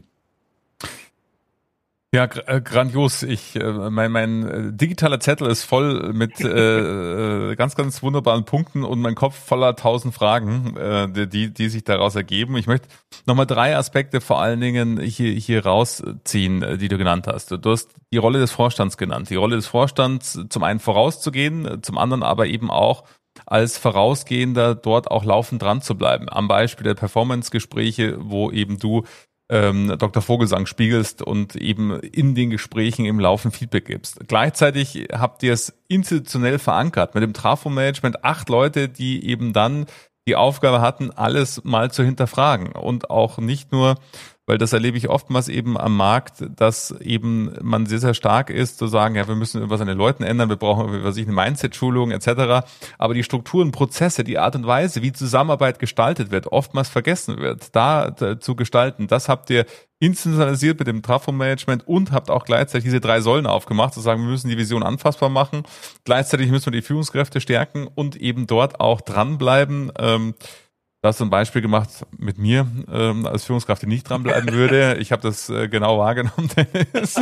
Ja, grandios. Mein digitaler Zettel ist voll mit ganz, ganz wunderbaren Punkten und mein Kopf voller 1000 Fragen, die sich daraus ergeben. Ich möchte nochmal 3 Aspekte vor allen Dingen hier rausziehen, die du genannt hast. Du hast die Rolle des Vorstands genannt. Die Rolle des Vorstands, zum einen vorauszugehen, zum anderen aber eben auch als Vorausgehender dort auch laufend dran zu bleiben. Am Beispiel der Performance-Gespräche, wo eben du Dr. Vogelsang spiegelst und eben in den Gesprächen im Laufen Feedback gibst. Gleichzeitig habt ihr es institutionell verankert mit dem Trafo-Management, 8 Leute, die eben dann die Aufgabe hatten, alles mal zu hinterfragen und auch nicht nur, weil das erlebe ich oftmals eben am Markt, dass eben man sehr, sehr stark ist, zu sagen, ja, wir müssen etwas an den Leuten ändern, wir brauchen, eine Mindset-Schulung etc., aber die Strukturen, Prozesse, die Art und Weise, wie Zusammenarbeit gestaltet wird, oftmals vergessen wird, da zu gestalten, das habt ihr institutionalisiert mit dem Trafo-Management und habt auch gleichzeitig diese 3 Säulen aufgemacht, zu sagen, wir müssen die Vision anfassbar machen, gleichzeitig müssen wir die Führungskräfte stärken und eben dort auch dranbleiben. Du hast ein Beispiel gemacht mit mir als Führungskraft, die nicht dranbleiben würde. Ich habe das genau wahrgenommen, Dennis.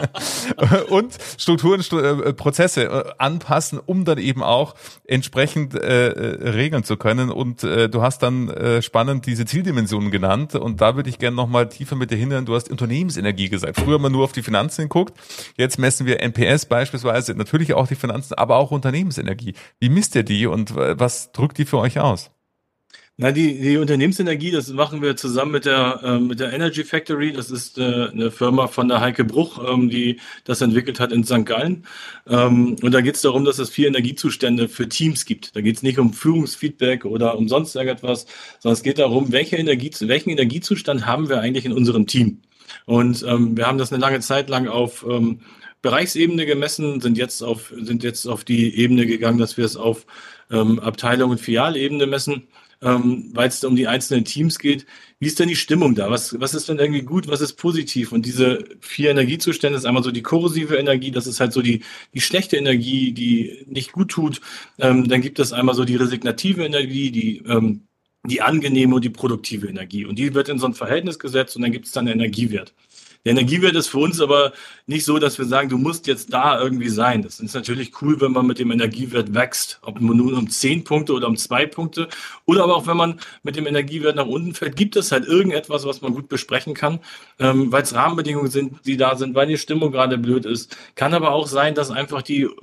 Und Strukturen, Prozesse anpassen, um dann eben auch entsprechend regeln zu können. Und du hast dann spannend diese Zieldimensionen genannt. Und da würde ich gerne nochmal tiefer mit dir hindern. Du hast Unternehmensenergie gesagt. Früher haben wir nur auf die Finanzen geguckt. Jetzt messen wir NPS beispielsweise, natürlich auch die Finanzen, aber auch Unternehmensenergie. Wie misst ihr die und was drückt die für euch aus? Na, die Unternehmensenergie, das machen wir zusammen mit der Energy Factory. Das ist eine Firma von der Heike Bruch, die das entwickelt hat in St. Gallen. Und da geht es darum, dass es 4 Energiezustände für Teams gibt. Da geht es nicht um Führungsfeedback oder um sonst irgendetwas, sondern es geht darum, welchen Energiezustand haben wir eigentlich in unserem Team. Und wir haben das eine lange Zeit lang auf Bereichsebene gemessen, sind jetzt auf die Ebene gegangen, dass wir es auf Abteilung und Filialebene messen. Weil es um die einzelnen Teams geht. Wie ist denn die Stimmung da? Was ist denn irgendwie gut? Was ist positiv? Und diese 4 Energiezustände ist einmal so die korrosive Energie, das ist halt so die schlechte Energie, die nicht gut tut. Dann gibt es einmal so die resignative Energie, die die angenehme und die produktive Energie. Und die wird in so ein Verhältnis gesetzt und dann gibt es dann einen Energiewert. Der Energiewert ist für uns aber nicht so, dass wir sagen, du musst jetzt da irgendwie sein. Das ist natürlich cool, wenn man mit dem Energiewert wächst. Ob man nun um 10 Punkte oder um 2 Punkte. Oder aber auch wenn man mit dem Energiewert nach unten fällt, gibt es halt irgendetwas, was man gut besprechen kann, weil es Rahmenbedingungen sind, die da sind, weil die Stimmung gerade blöd ist. Kann aber auch sein, dass einfach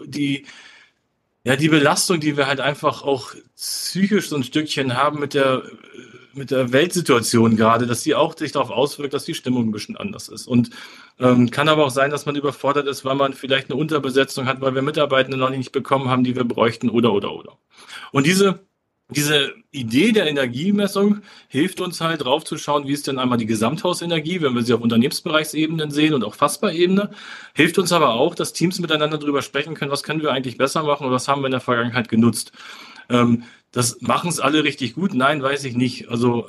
die Belastung, die wir halt einfach auch psychisch so ein Stückchen haben mit der Weltsituation gerade, dass die auch sich darauf auswirkt, dass die Stimmung ein bisschen anders ist. Und kann aber auch sein, dass man überfordert ist, weil man vielleicht eine Unterbesetzung hat, weil wir Mitarbeitende noch nicht bekommen haben, die wir bräuchten oder. Und diese Idee der Energiemessung hilft uns halt drauf zu schauen, wie ist denn einmal die Gesamthausenergie, wenn wir sie auf Unternehmensbereichsebenen sehen und auch Fassbar-Ebene. Hilft uns aber auch, dass Teams miteinander darüber sprechen können, was können wir eigentlich besser machen oder was haben wir in der Vergangenheit genutzt. Das machen es alle richtig gut? Nein, weiß ich nicht. Also,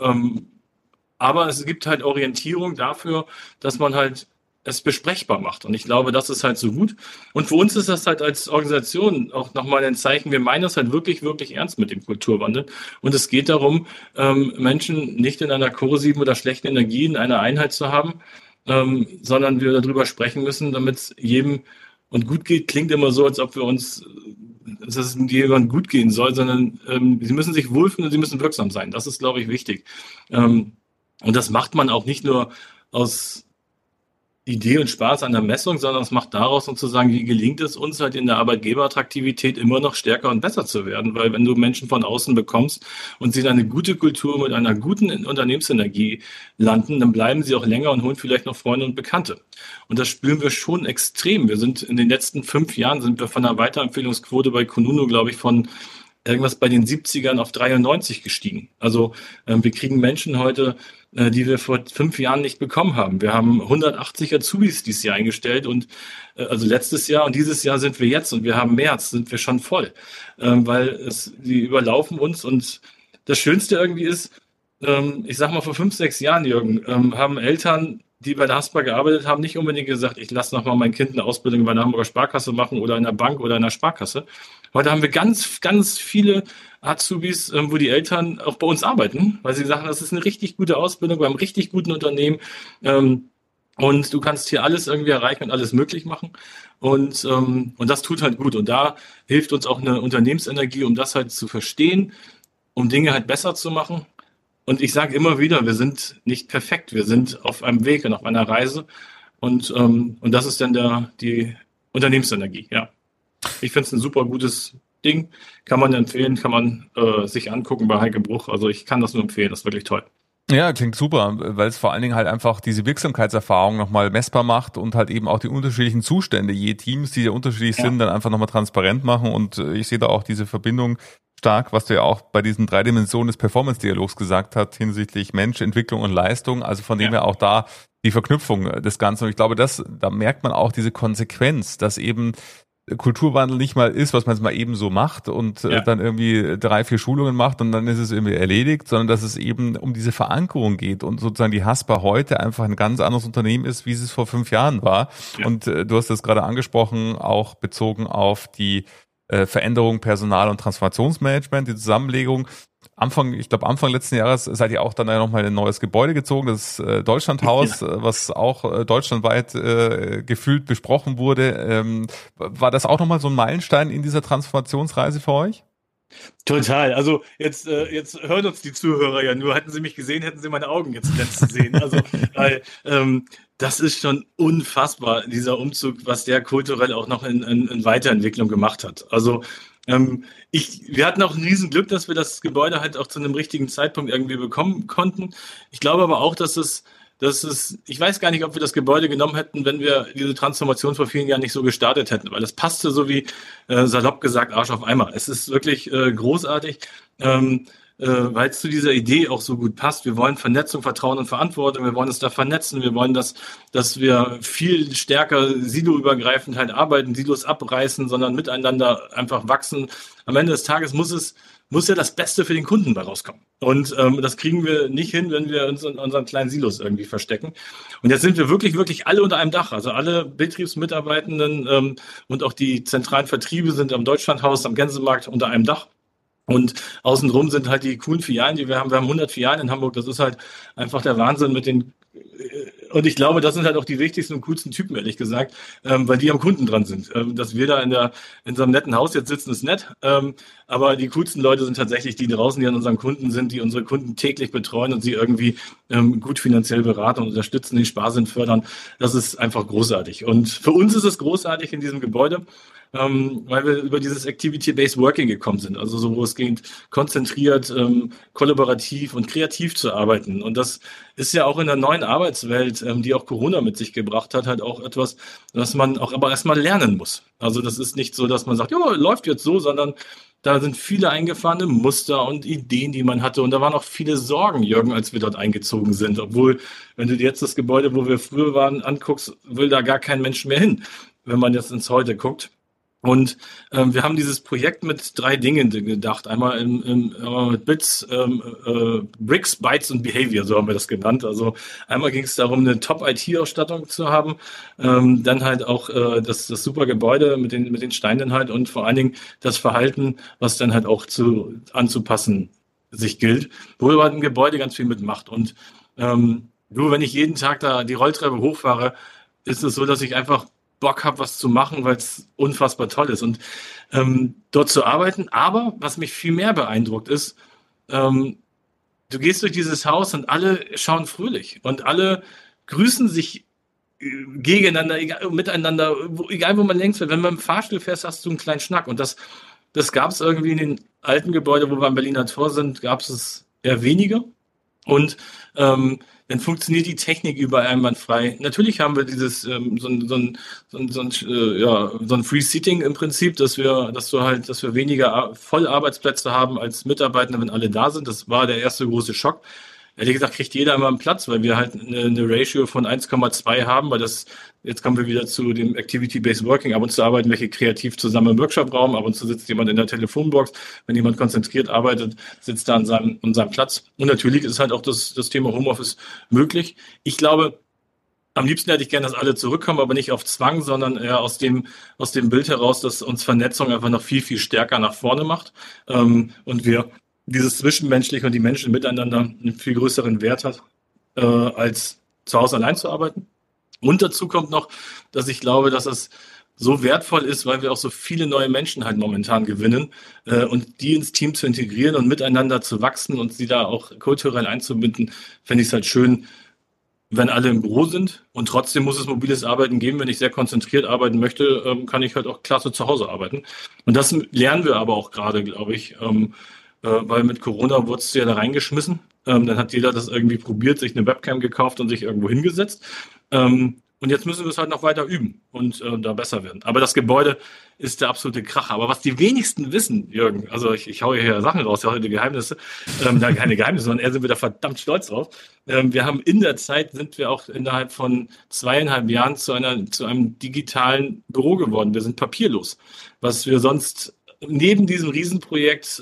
aber es gibt halt Orientierung dafür, dass man halt es besprechbar macht. Und ich glaube, das ist halt so gut. Und für uns ist das halt als Organisation auch nochmal ein Zeichen. Wir meinen das halt wirklich, wirklich ernst mit dem Kulturwandel. Und es geht darum, Menschen nicht in einer korrosiven oder schlechten Energie in einer Einheit zu haben, sondern wir darüber sprechen müssen, damit es jedem und gut geht. Klingt immer so, als ob wir uns, dass es jemandem gut gehen soll, sondern sie müssen sich wohlfühlen und sie müssen wirksam sein. Das ist, glaube ich, wichtig. Und das macht man auch nicht nur aus Idee und Spaß an der Messung, sondern es macht daraus sozusagen, wie gelingt es uns halt in der Arbeitgeberattraktivität immer noch stärker und besser zu werden, weil wenn du Menschen von außen bekommst und sie in eine gute Kultur mit einer guten Unternehmensenergie landen, dann bleiben sie auch länger und holen vielleicht noch Freunde und Bekannte. Und das spüren wir schon extrem. Wir sind in den letzten 5 Jahren sind wir von einer Weiterempfehlungsquote bei Kununu, glaube ich, von irgendwas bei den 70ern auf 93 gestiegen. Also wir kriegen Menschen heute, die wir vor 5 Jahren nicht bekommen haben. Wir haben 180 Azubis dieses Jahr eingestellt und also letztes Jahr und dieses Jahr sind wir jetzt und wir haben März, sind wir schon voll, weil die überlaufen uns und das Schönste irgendwie ist, ich sag mal vor 5, 6 Jahren, Jürgen, haben Eltern, die bei der Haspa gearbeitet haben, nicht unbedingt gesagt, ich lasse noch mal mein Kind eine Ausbildung bei der Hamburger Sparkasse machen oder in der Bank oder in der Sparkasse. Heute haben wir ganz, ganz viele Azubis, wo die Eltern auch bei uns arbeiten, weil sie sagen, das ist eine richtig gute Ausbildung bei einem richtig guten Unternehmen. Und du kannst hier alles irgendwie erreichen und alles möglich machen. Und das tut halt gut. Und da hilft uns auch eine Unternehmensenergie, um das halt zu verstehen, um Dinge halt besser zu machen. Und ich sage immer wieder, wir sind nicht perfekt. Wir sind auf einem Weg und auf einer Reise. Und das ist dann die Unternehmensenergie, ja. Ich finde es ein super gutes Ding. Kann man empfehlen, kann man sich angucken bei Heike Bruch. Also ich kann das nur empfehlen, das ist wirklich toll. Ja, klingt super, weil es vor allen Dingen halt einfach diese Wirksamkeitserfahrung nochmal messbar macht und halt eben auch die unterschiedlichen Zustände, je Teams, die ja unterschiedlich sind, dann einfach nochmal transparent machen. Und ich sehe da auch diese Verbindung stark, was du ja auch bei diesen 3 Dimensionen des Performance-Dialogs gesagt hast, hinsichtlich Mensch, Entwicklung und Leistung. Also von dem her auch da die Verknüpfung des Ganzen. Und ich glaube, da merkt man auch diese Konsequenz, dass eben Kulturwandel nicht mal ist, was man jetzt mal eben so macht und dann irgendwie 3, 4 Schulungen macht und dann ist es irgendwie erledigt, sondern dass es eben um diese Verankerung geht und sozusagen die Haspa heute einfach ein ganz anderes Unternehmen ist, wie es vor 5 Jahren war. Ja. Und du hast das gerade angesprochen, auch bezogen auf die Veränderung Personal- und Transformationsmanagement, die Zusammenlegung. Anfang letzten Jahres seid ihr auch dann nochmal in ein neues Gebäude gezogen, das Deutschlandhaus, was auch deutschlandweit gefühlt besprochen wurde. War das auch nochmal so ein Meilenstein in dieser Transformationsreise für euch? Total. Also jetzt hören uns die Zuhörer ja nur. Hätten sie mich gesehen, hätten sie meine Augen jetzt glänzen sehen. Also das ist schon unfassbar, dieser Umzug, was der kulturell auch noch in Weiterentwicklung gemacht hat. Also wir hatten auch ein Riesenglück, dass wir das Gebäude halt auch zu einem richtigen Zeitpunkt irgendwie bekommen konnten. Ich glaube aber auch, ich weiß gar nicht, ob wir das Gebäude genommen hätten, wenn wir diese Transformation vor vielen Jahren nicht so gestartet hätten, weil es passte so wie salopp gesagt Arsch auf Eimer. Es ist wirklich großartig, weil es zu dieser Idee auch so gut passt. Wir wollen Vernetzung, Vertrauen und Verantwortung. Wir wollen es da vernetzen. Wir wollen, dass wir viel stärker siloübergreifend halt arbeiten, Silos abreißen, sondern miteinander einfach wachsen. Am Ende des Tages muss ja das Beste für den Kunden bei rauskommen. Und das kriegen wir nicht hin, wenn wir uns in unseren kleinen Silos irgendwie verstecken. Und jetzt sind wir wirklich, wirklich alle unter einem Dach. Also alle Betriebsmitarbeitenden und auch die zentralen Vertriebe sind am Deutschlandhaus, am Gänsemarkt unter einem Dach. Und außenrum sind halt die coolen Filialen, die wir haben. Wir haben 100 Filialen in Hamburg. Das ist halt einfach der Wahnsinn mit den, und ich glaube, das sind halt auch die wichtigsten und coolsten Typen, ehrlich gesagt, weil die am Kunden dran sind. Dass wir da in so einem netten Haus jetzt sitzen, ist nett. Aber die coolsten Leute sind tatsächlich die draußen, die an unseren Kunden sind, die unsere Kunden täglich betreuen und sie irgendwie gut finanziell beraten und unterstützen, den Sparsinn fördern. Das ist einfach großartig. Und für uns ist es großartig in diesem Gebäude, weil wir über dieses Activity-Based Working gekommen sind. Also so, wo es geht, konzentriert, kollaborativ und kreativ zu arbeiten. Und das ist ja auch in der neuen Arbeitswelt, die auch Corona mit sich gebracht hat, halt auch etwas, was man auch aber erstmal lernen muss. Also das ist nicht so, dass man sagt, ja, läuft jetzt so, sondern da sind viele eingefahrene Muster und Ideen, die man hatte. Und da waren auch viele Sorgen, Jürgen, als wir dort eingezogen sind. Obwohl, wenn du dir jetzt das Gebäude, wo wir früher waren, anguckst, will da gar kein Mensch mehr hin, wenn man jetzt ins Heute guckt. Und wir haben dieses Projekt mit 3 Dingen gedacht. Einmal mit Bits, Bricks, Bytes und Behavior, so haben wir das genannt. Also einmal ging es darum, eine Top-IT-Ausstattung zu haben, dann halt auch das super Gebäude mit den Steinen halt und vor allen Dingen das Verhalten, was dann halt auch anzupassen sich gilt, wo man im Gebäude ganz viel mitmacht. Und nur wenn ich jeden Tag da die Rolltreppe hochfahre, ist es so, dass ich einfach Bock habe, was zu machen, weil es unfassbar toll ist und dort zu arbeiten. Aber was mich viel mehr beeindruckt ist, du gehst durch dieses Haus und alle schauen fröhlich und alle grüßen sich gegeneinander, miteinander, egal wo man längst wird. Wenn man im Fahrstuhl fährst, hast du einen kleinen Schnack. Und das gab es irgendwie in den alten Gebäuden, wo wir am Berliner Tor sind, gab es eher weniger. Und dann funktioniert die Technik überall einwandfrei. Natürlich haben wir dieses so ein Free Seating im Prinzip, dass wir weniger Vollarbeitsplätze haben als Mitarbeiter, wenn alle da sind. Das war der erste große Schock. Ehrlich gesagt kriegt jeder immer einen Platz, weil wir halt eine Ratio von 1,2 haben, weil jetzt kommen wir wieder zu dem Activity-Based Working. Ab und zu arbeiten welche kreativ zusammen im Workshop-Raum, ab und zu sitzt jemand in der Telefonbox. Wenn jemand konzentriert arbeitet, sitzt er an seinem Platz. Und natürlich ist halt auch das Thema Homeoffice möglich. Ich glaube, am liebsten hätte ich gerne, dass alle zurückkommen, aber nicht auf Zwang, sondern eher aus dem Bild heraus, dass uns Vernetzung einfach noch viel, viel stärker nach vorne macht. Und wir dieses Zwischenmenschliche und die Menschen miteinander einen viel größeren Wert hat, als zu Hause allein zu arbeiten. Und dazu kommt noch, dass ich glaube, dass es so wertvoll ist, weil wir auch so viele neue Menschen halt momentan gewinnen und die ins Team zu integrieren und miteinander zu wachsen und sie da auch kulturell einzubinden, fände ich es halt schön, wenn alle im Büro sind. Und trotzdem muss es mobiles Arbeiten geben. Wenn ich sehr konzentriert arbeiten möchte, kann ich halt auch klasse zu Hause arbeiten. Und das lernen wir aber auch gerade, glaube ich, weil mit Corona wurdest du ja da reingeschmissen. Dann hat jeder das irgendwie probiert, sich eine Webcam gekauft und sich irgendwo hingesetzt. Und jetzt müssen wir es halt noch weiter üben und da besser werden. Aber das Gebäude ist der absolute Kracher. Aber was die wenigsten wissen, Jürgen, also ich haue hier Sachen raus, ich haue die Geheimnisse, keine Geheimnisse, sondern eher sind wir da verdammt stolz drauf. Wir haben sind wir auch innerhalb von 2,5 Jahren zu einem digitalen Büro geworden. Wir sind papierlos. Was wir sonst neben diesem Riesenprojekt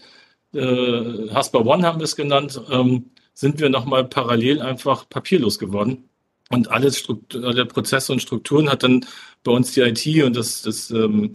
Haspa One haben wir es genannt, sind wir nochmal parallel einfach papierlos geworden. Und alle Prozesse und Strukturen hat dann bei uns die IT und das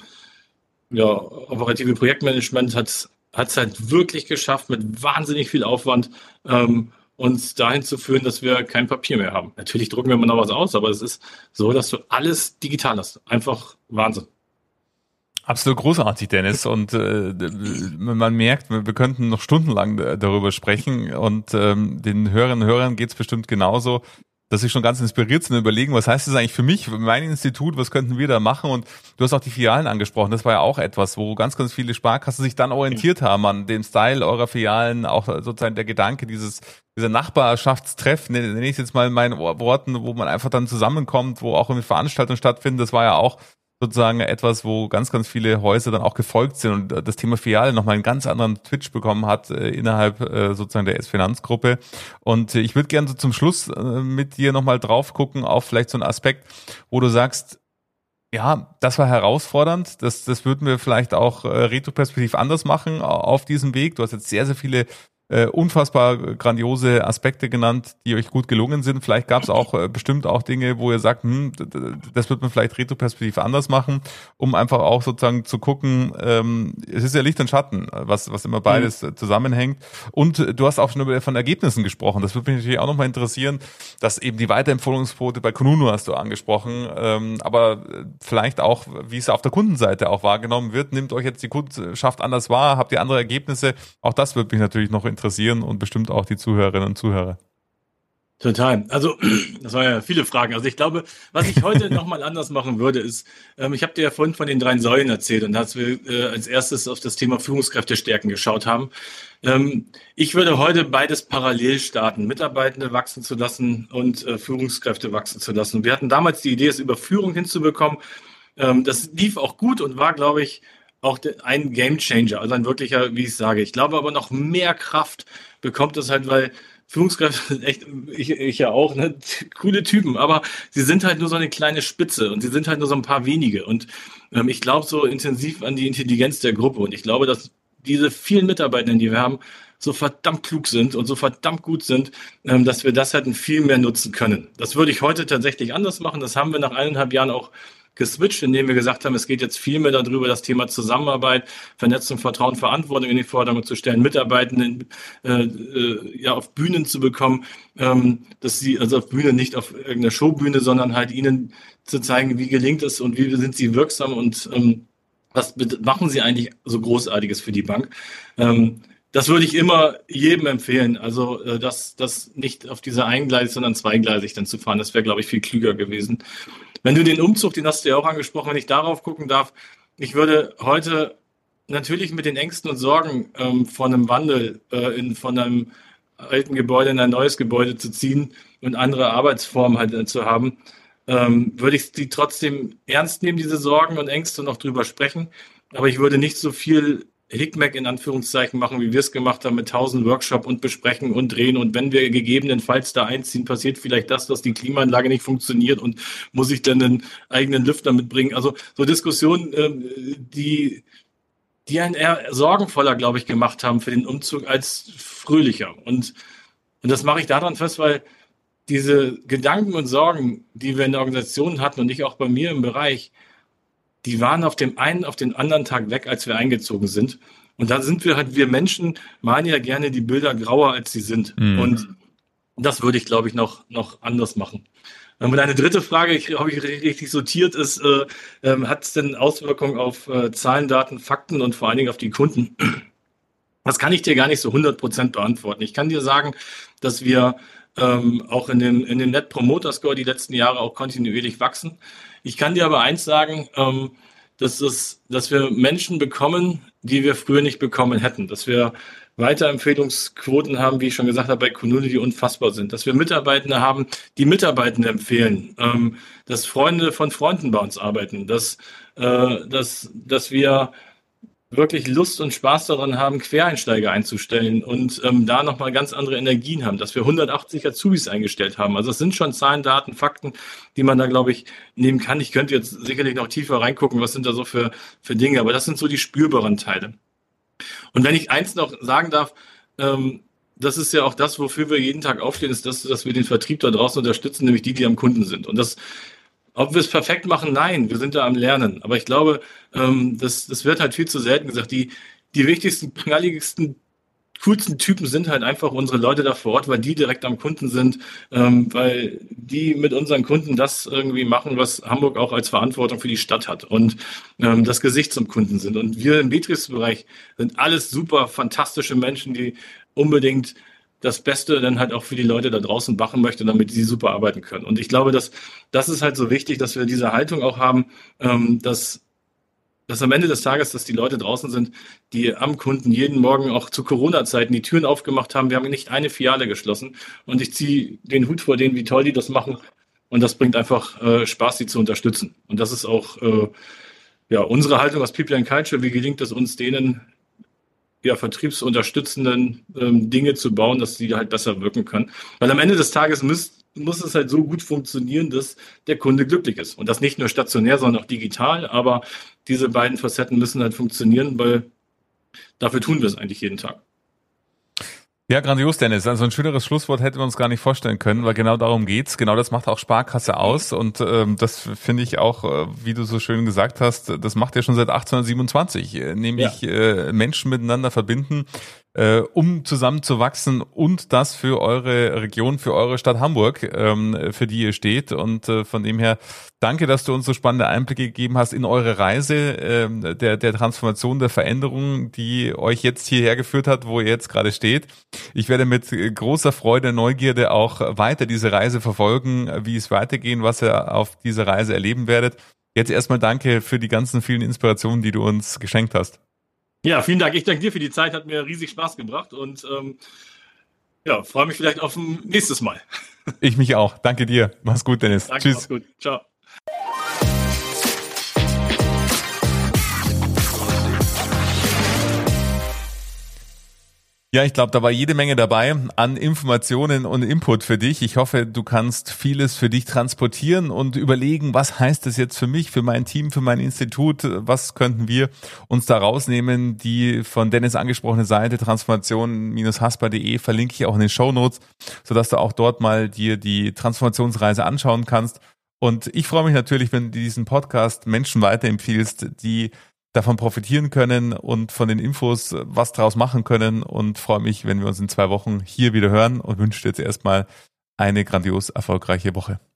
operative Projektmanagement hat es halt wirklich geschafft, mit wahnsinnig viel Aufwand uns dahin zu führen, dass wir kein Papier mehr haben. Natürlich drucken wir mal noch was aus, aber es ist so, dass du alles digital hast. Einfach Wahnsinn. Absolut großartig, Dennis. Und man merkt, wir könnten noch stundenlang darüber sprechen. Und den Hörerinnen und Hörern geht's bestimmt genauso, dass sie schon ganz inspiriert sind und überlegen, was heißt das eigentlich für mich, für mein Institut, was könnten wir da machen? Und du hast auch die Filialen angesprochen. Das war ja auch etwas, wo ganz, ganz viele Sparkassen sich dann orientiert haben an dem Style eurer Filialen, auch sozusagen der Gedanke dieser Nachbarschaftstreff, nenne ich es jetzt mal in meinen Worten, wo man einfach dann zusammenkommt, wo auch eine Veranstaltung stattfindet. Das war ja auch sozusagen etwas, wo ganz, ganz viele Häuser dann auch gefolgt sind und das Thema Filiale nochmal einen ganz anderen Twitch bekommen hat innerhalb sozusagen der S-Finanzgruppe. Und ich würde gerne so zum Schluss mit dir nochmal drauf gucken auf vielleicht so einen Aspekt, wo du sagst, ja, das war herausfordernd, das würden wir vielleicht auch retroperspektiv anders machen auf diesem Weg. Du hast jetzt sehr, sehr viele unfassbar grandiose Aspekte genannt, die euch gut gelungen sind. Vielleicht gab es auch bestimmt auch Dinge, wo ihr sagt, das wird man vielleicht retroperspektiv anders machen, um einfach auch sozusagen zu gucken, es ist ja Licht und Schatten, was immer beides zusammenhängt. Und du hast auch schon von Ergebnissen gesprochen. Das würde mich natürlich auch nochmal interessieren, dass eben die Weiterempfehlungsquote bei Kununu hast du angesprochen, aber vielleicht auch, wie es auf der Kundenseite auch wahrgenommen wird. Nimmt euch jetzt die Kundschaft anders wahr? Habt ihr andere Ergebnisse? Auch das würde mich natürlich noch interessieren und bestimmt auch die Zuhörerinnen und Zuhörer. Total. Also das waren ja viele Fragen. Also ich glaube, was ich heute nochmal anders machen würde, ist, ich habe dir ja vorhin von den 3 Säulen erzählt und dass wir als erstes auf das Thema Führungskräfte stärken geschaut haben. Ich würde heute beides parallel starten, Mitarbeitende wachsen zu lassen und Führungskräfte wachsen zu lassen. Wir hatten damals die Idee, es über Führung hinzubekommen. Das lief auch gut und war, glaube ich, auch ein Gamechanger, also ein wirklicher, wie ich sage. Ich glaube aber noch mehr Kraft bekommt es halt, weil Führungskräfte sind echt, ich ja auch, ne, coole Typen, aber sie sind halt nur so eine kleine Spitze und sie sind halt nur so ein paar wenige. Und ich glaube so intensiv an die Intelligenz der Gruppe und ich glaube, dass diese vielen Mitarbeitenden, die wir haben, so verdammt klug sind und so verdammt gut sind, dass wir das halt viel mehr nutzen können. Das würde ich heute tatsächlich anders machen. Das haben wir nach 1,5 Jahren auch geswitcht, indem wir gesagt haben, es geht jetzt viel mehr darüber, das Thema Zusammenarbeit, Vernetzung, Vertrauen, Verantwortung in die Vordergrund zu stellen, Mitarbeitenden auf Bühnen zu bekommen, dass sie also auf Bühne nicht auf irgendeiner Showbühne, sondern halt ihnen zu zeigen, wie gelingt es und wie sind sie wirksam und was machen sie eigentlich so Großartiges für die Bank. Das würde ich immer jedem empfehlen, also das nicht auf dieser eingleisig, sondern zweigleisig dann zu fahren. Das wäre, glaube ich, viel klüger gewesen. Wenn du den Umzug, den hast du ja auch angesprochen, wenn ich darauf gucken darf, ich würde heute natürlich mit den Ängsten und Sorgen von einem Wandel von einem alten Gebäude in ein neues Gebäude zu ziehen und andere Arbeitsformen halt zu haben, würde ich die trotzdem ernst nehmen, diese Sorgen und Ängste und auch drüber sprechen. Aber ich würde nicht so viel Hickmack in Anführungszeichen machen, wie wir es gemacht haben mit 1000 Workshop und besprechen und drehen. Und wenn wir gegebenenfalls da einziehen, passiert vielleicht das, dass die Klimaanlage nicht funktioniert und muss ich dann einen eigenen Lüfter mitbringen. Also so Diskussionen, die einen eher sorgenvoller, glaube ich, gemacht haben für den Umzug als fröhlicher. Und das mache ich daran fest, weil diese Gedanken und Sorgen, die wir in der Organisation hatten und ich auch bei mir im Bereich, die waren auf dem einen, auf den anderen Tag weg, als wir eingezogen sind. Und da sind wir Menschen malen ja gerne die Bilder grauer, als sie sind. Und das würde ich, glaube ich, noch anders machen. Und eine dritte Frage, habe ich richtig sortiert, ist, hat es denn Auswirkungen auf Zahlen, Daten, Fakten und vor allen Dingen auf die Kunden? Das kann ich dir gar nicht so 100% beantworten. Ich kann dir sagen, dass wir auch in dem Net Promoter Score die letzten Jahre auch kontinuierlich wachsen. Ich kann dir aber eins sagen, dass wir Menschen bekommen, die wir früher nicht bekommen hätten. Dass wir Weiterempfehlungsquoten haben, wie ich schon gesagt habe, bei Kununu, die unfassbar sind. Dass wir Mitarbeitende haben, die Mitarbeitende empfehlen. Dass Freunde von Freunden bei uns arbeiten. Dass wir wirklich Lust und Spaß daran haben, Quereinsteiger einzustellen und da nochmal ganz andere Energien haben, dass wir 180 Azubis eingestellt haben. Also es sind schon Zahlen, Daten, Fakten, die man da, glaube ich, nehmen kann. Ich könnte jetzt sicherlich noch tiefer reingucken, was sind da so für Dinge, aber das sind so die spürbaren Teile. Und wenn ich eins noch sagen darf, das ist ja auch das, wofür wir jeden Tag aufstehen, ist das, dass wir den Vertrieb da draußen unterstützen, nämlich die am Kunden sind. Und das ob wir es perfekt machen? Nein, wir sind da am Lernen. Aber ich glaube, das wird halt viel zu selten gesagt. Die wichtigsten, knalligsten, coolsten Typen sind halt einfach unsere Leute da vor Ort, weil die direkt am Kunden sind, weil die mit unseren Kunden das irgendwie machen, was Hamburg auch als Verantwortung für die Stadt hat und das Gesicht zum Kunden sind. Und wir im Betriebsbereich sind alles super fantastische Menschen, die unbedingt das Beste dann halt auch für die Leute da draußen machen möchte, damit sie super arbeiten können. Und ich glaube, das ist halt so wichtig, dass wir diese Haltung auch haben, dass am Ende des Tages, dass die Leute draußen sind, die am Kunden jeden Morgen auch zu Corona-Zeiten die Türen aufgemacht haben. Wir haben nicht eine Filiale geschlossen. Und ich ziehe den Hut vor denen, wie toll die das machen. Und das bringt einfach Spaß, sie zu unterstützen. Und das ist auch unsere Haltung als People and Culture. Wie gelingt es uns, denen vertriebsunterstützenden Dinge zu bauen, dass die halt besser wirken können. Weil am Ende des Tages muss es halt so gut funktionieren, dass der Kunde glücklich ist. Und das nicht nur stationär, sondern auch digital. Aber diese beiden Facetten müssen halt funktionieren, weil dafür tun wir es eigentlich jeden Tag. Ja, grandios, Dennis. Also ein schöneres Schlusswort hätten wir uns gar nicht vorstellen können, weil genau darum geht's. Genau das macht auch Sparkasse aus und das finde ich auch, wie du so schön gesagt hast, das macht ja schon seit 1827, nämlich Menschen miteinander verbinden, um zusammen zu wachsen und das für eure Region, für eure Stadt Hamburg, für die ihr steht. Und von dem her, danke, dass du uns so spannende Einblicke gegeben hast in eure Reise der Transformation, der Veränderung, die euch jetzt hierher geführt hat, wo ihr jetzt gerade steht. Ich werde mit großer Freude, Neugierde auch weiter diese Reise verfolgen, wie es weitergehen, was ihr auf dieser Reise erleben werdet. Jetzt erstmal danke für die ganzen vielen Inspirationen, die du uns geschenkt hast. Ja, vielen Dank. Ich danke dir für die Zeit, hat mir riesig Spaß gebracht und freue mich vielleicht auf ein nächstes Mal. Ich mich auch. Danke dir. Mach's gut, Dennis. Danke, Tschüss. mach's gut. Ciao. Ja, ich glaube, da war jede Menge dabei an Informationen und Input für dich. Ich hoffe, du kannst vieles für dich transportieren und überlegen, was heißt das jetzt für mich, für mein Team, für mein Institut? Was könnten wir uns da rausnehmen? Die von Dennis angesprochene Seite transformation-haspa.de verlinke ich auch in den Shownotes, sodass du auch dort mal dir die Transformationsreise anschauen kannst. Und ich freue mich natürlich, wenn du diesen Podcast Menschen weiterempfiehlst, die davon profitieren können und von den Infos was draus machen können, und freue mich, wenn wir uns in 2 Wochen hier wieder hören und wünsche dir jetzt erstmal eine grandios erfolgreiche Woche.